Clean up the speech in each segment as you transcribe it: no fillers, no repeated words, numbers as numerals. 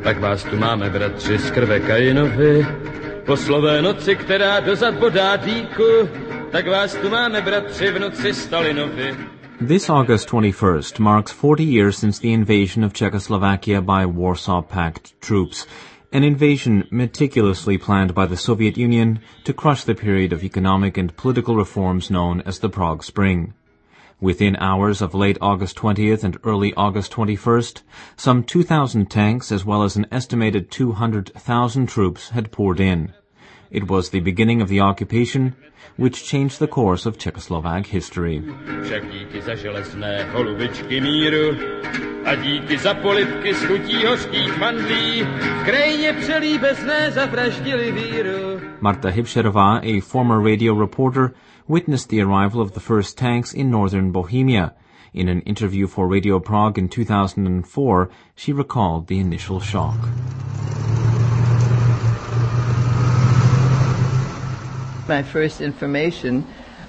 Tak vás tu máme, bratři, z krve Kainovi, po slové noci, která dozad bodá dýku, tak vás tu máme, bratři, v noci Stalinovi. This August 21st marks 40 years since the invasion of Czechoslovakia by Warsaw Pact troops, an invasion meticulously planned by the Soviet Union to crush the period of economic and political reforms known as the Prague Spring. Within hours of late August 20th and early August 21st, some 2,000 tanks as well as an estimated 200,000 troops had poured in. It was the beginning of the occupation, which changed the course of Czechoslovak history. Však díky za železné holubičky míru a díky za polibky s chutí hořkých mandlí v krajině přelíbezné zavraždili víru. Marta Hibšerová, a former radio reporter, witnessed the arrival of the first tanks in northern Bohemia. In an interview for Radio Prague in 2004, she recalled the initial shock. My first information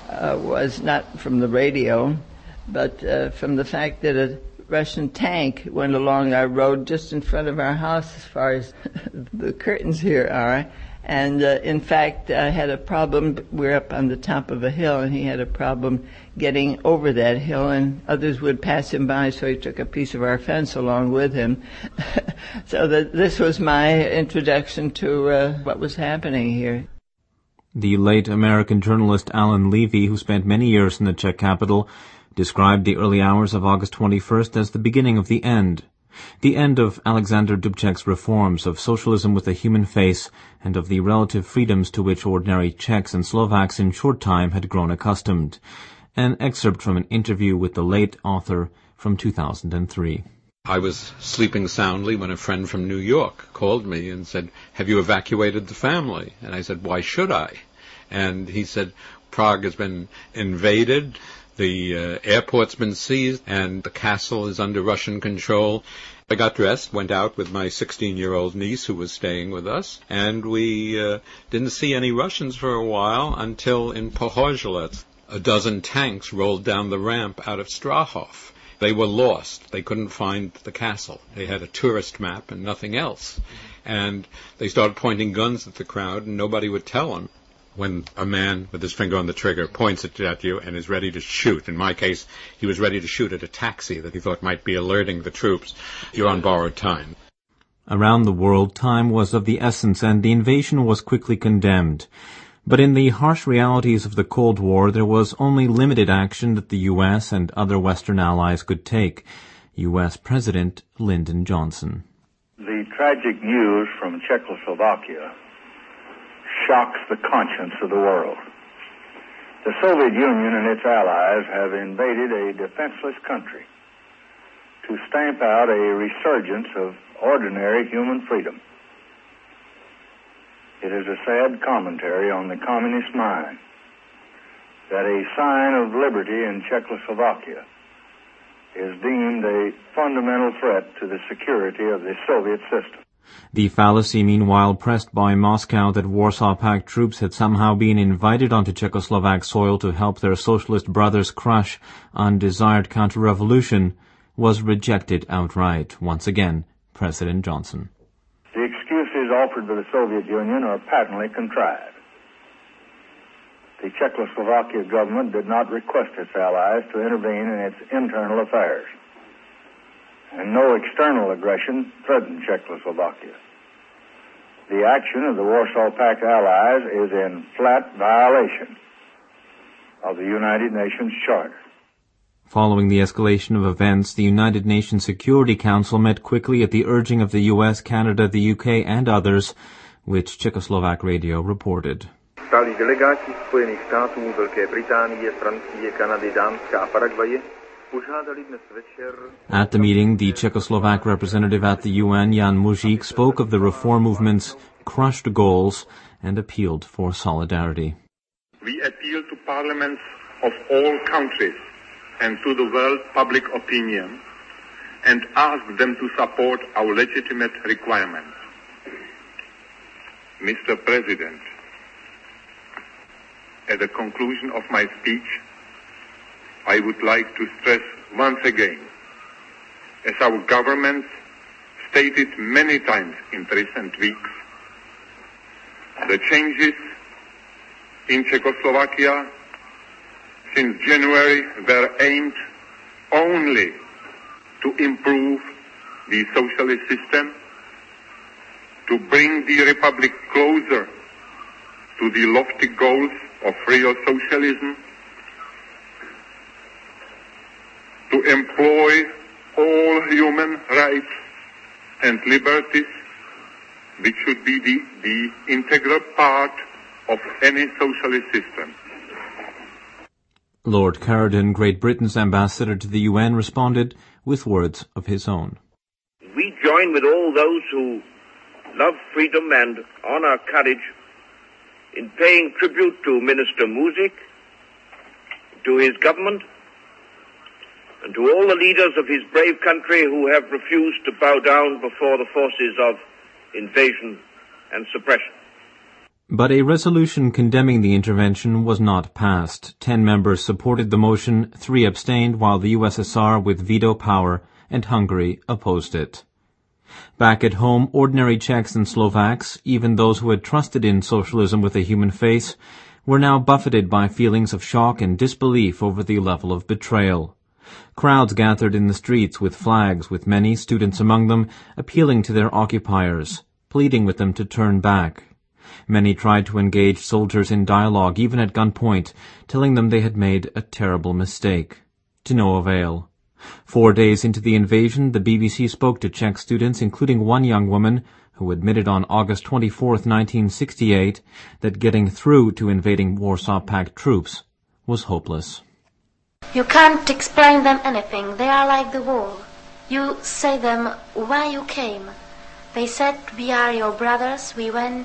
was not from the radio, but from the fact that a Russian tank went along our road just in front of our house as far as the curtains here are. And in fact, I had a problem. We're up on the top of a hill, and he had a problem getting over that hill, and others would pass him by, so he took a piece of our fence along with him. So this was my introduction to what was happening here. The late American journalist Alan Levy, who spent many years in the Czech capital, described the early hours of August 21st as the beginning of the end of Alexander Dubček's reforms of socialism with a human face and of the relative freedoms to which ordinary Czechs and Slovaks in short time had grown accustomed. An excerpt from an interview with the late author from 2003. I was sleeping soundly when a friend from New York called me and said, "Have you evacuated the family?" And I said, "Why should I?" And he said, "Prague has been invaded, the airport's been seized, and the castle is under Russian control." I got dressed, went out with my 16-year-old niece who was staying with us, and we didn't see any Russians for a while until in Pohozhelets, a dozen tanks rolled down the ramp out of Strahov. They were lost. They couldn't find the castle. They had a tourist map and nothing else. And they started pointing guns at the crowd, and nobody would tell them. When a man with his finger on the trigger points it at you and is ready to shoot, in my case, he was ready to shoot at a taxi that he thought might be alerting the troops, you're on borrowed time. Around the world, time was of the essence, and the invasion was quickly condemned. But in the harsh realities of the Cold War, there was only limited action that the U.S. and other Western allies could take. U.S. President Lyndon Johnson. The tragic news from Czechoslovakia shocks the conscience of the world. The Soviet Union and its allies have invaded a defenseless country to stamp out a resurgence of ordinary human freedom. It is a sad commentary on the communist mind that a sign of liberty in Czechoslovakia is deemed a fundamental threat to the security of the Soviet system. The fallacy, meanwhile, pressed by Moscow that Warsaw Pact troops had somehow been invited onto Czechoslovak soil to help their socialist brothers crush undesired counter-revolution, was rejected outright. Once again, President Johnson. The excuses offered by the Soviet Union are patently contrived. The Czechoslovakia government did not request its allies to intervene in its internal affairs, and no external aggression threatened Czechoslovakia. The action of the Warsaw Pact allies is in flat violation of the United Nations Charter. Following the escalation of events, the United Nations Security Council met quickly at the urging of the US, Canada, the UK, and others, which Czechoslovak radio reported. Stálí delegáti Spojených států, Velké Británie, Francie, Kanady, Dánska a Paraguaje požádali dnes večer. At the meeting, the Czechoslovak representative at the UN, Jan Mužík, spoke of the reform movement's crushed goals and appealed for solidarity. We appeal to parliaments of all countries and to the world public opinion and ask them to support our legitimate requirements. Mr. President, at the conclusion of my speech, I would like to stress once again, as our governments stated many times in recent weeks, the changes in Czechoslovakia since January were aimed only to improve the socialist system, to bring the republic closer to the lofty goals of real socialism, to employ all human rights and liberties, which should be the integral part of any socialist system. Lord Caradon, Great Britain's ambassador to the UN, responded with words of his own. We join with all those who love freedom and honor courage in paying tribute to Minister Muzik, to his government, and to all the leaders of his brave country who have refused to bow down before the forces of invasion and suppression. But a resolution condemning the intervention was not passed. 10 members supported the motion, 3 abstained, while the USSR, with veto power, and Hungary opposed it. Back at home, ordinary Czechs and Slovaks, even those who had trusted in socialism with a human face, were now buffeted by feelings of shock and disbelief over the level of betrayal. Crowds gathered in the streets with flags, with many students among them, appealing to their occupiers, pleading with them to turn back. Many tried to engage soldiers in dialogue, even at gunpoint, telling them they had made a terrible mistake. To no avail. 4 days into the invasion, the BBC spoke to Czech students, including one young woman who admitted on August 24, 1968, that getting through to invading Warsaw Pact troops was hopeless. You can't explain them anything. They are like the wall. You say them why you came. They said, we are your brothers, we are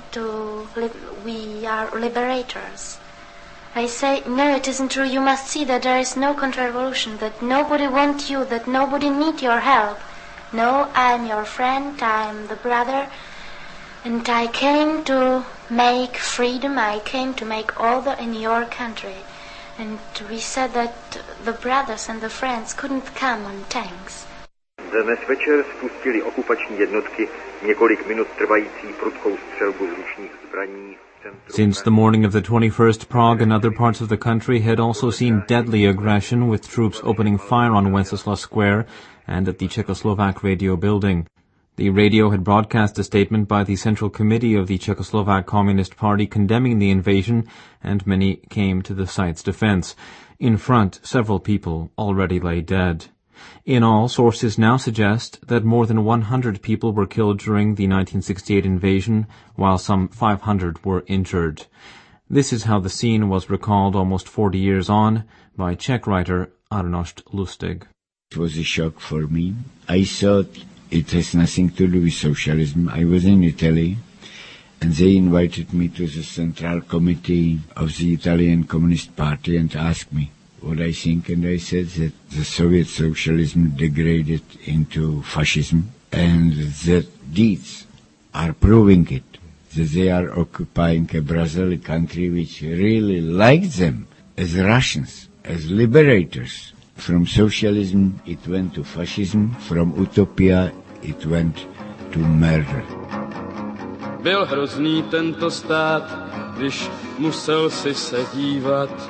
liberators. I say, no, it isn't true. You must see that there is no counter-revolution, that nobody wants you, that nobody needs your help. No, I'm your friend, I'm the brother, and I came to make freedom, I came to make order in your country. And we said that the brothers and the friends couldn't come on tanks. Dnes večer spustili okupační jednotky několik minut trvající prudkou střelbu z ručních zbraní. Since the morning of the 21st, Prague and other parts of the country had also seen deadly aggression, with troops opening fire on Wenceslas Square and at the Czechoslovak radio building. The radio had broadcast a statement by the Central Committee of the Czechoslovak Communist Party condemning the invasion, and many came to the site's defense. In front, several people already lay dead. In all, sources now suggest that more than 100 people were killed during the 1968 invasion, while some 500 were injured. This is how the scene was recalled almost 40 years on by Czech writer Arnošt Lustig. It was a shock for me. I thought it has nothing to do with socialism. I was in Italy, and they invited me to the Central Committee of the Italian Communist Party and asked me what I think, and I said that the Soviet socialism degraded into fascism, and that deeds are proving it, that they are occupying a Brazil country which really likes them as Russians, as liberators. From socialism it went to fascism, from utopia it went to murder. Byl hrozný tento stát, když musel si se dívat,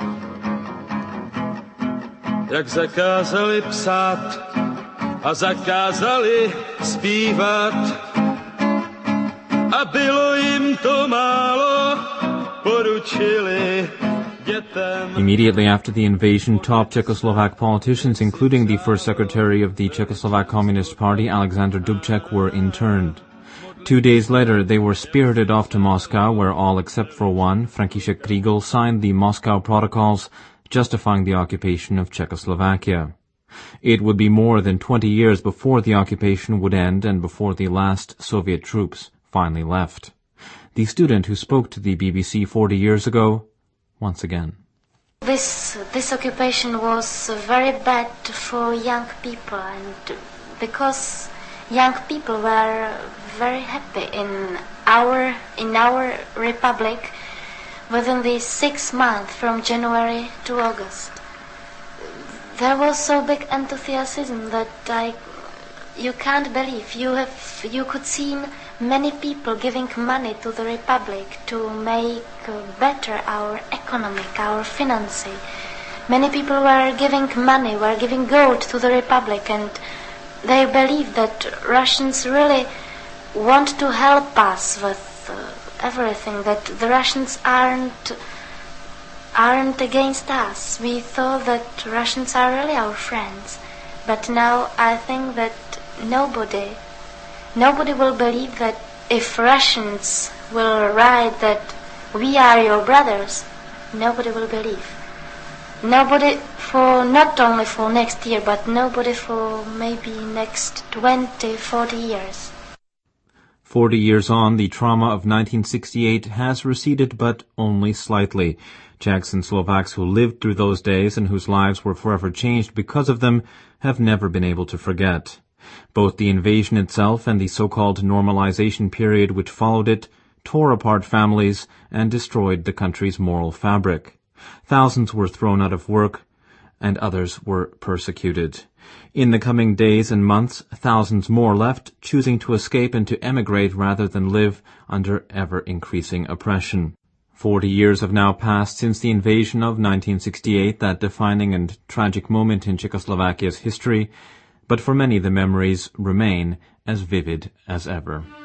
jak zakázali psát a zakázali zpívat. A bylo jim to málo, poručili dětem. Immediately after the invasion, top Czechoslovak politicians, including the first secretary of the Czechoslovak Communist Party, Alexander Dubček, were interned. 2 days later, they were spirited off to Moscow, where all except for one, František Kriegel, signed the Moscow Protocols, justifying the occupation of Czechoslovakia. It would be more than 20 years before the occupation would end and before the last Soviet troops finally left. The student who spoke to the BBC 40 years ago, once again. This occupation was very bad for young people, and because young people were very happy in our republic within these 6 months from January to August. There was so big enthusiasm that you can't believe. You could see many people giving money to the Republic to make better our economic, our finances. Many people were giving money, were giving gold to the Republic, and they believe that Russians really want to help us with everything, that the Russians aren't against us. We thought that Russians are really our friends. But now I think that nobody will believe that if Russians will write that we are your brothers, nobody will believe. Nobody not only for next year, but nobody for maybe next 20, 40 years. 40 years on, the trauma of 1968 has receded, but only slightly. Czechs and Slovaks who lived through those days and whose lives were forever changed because of them have never been able to forget. Both the invasion itself and the so-called normalization period which followed it tore apart families and destroyed the country's moral fabric. Thousands were thrown out of work, and others were persecuted. In the coming days and months, thousands more left, choosing to escape and to emigrate rather than live under ever-increasing oppression. 40 years have now passed since the invasion of 1968, that defining and tragic moment in Czechoslovakia's history, but for many the memories remain as vivid as ever.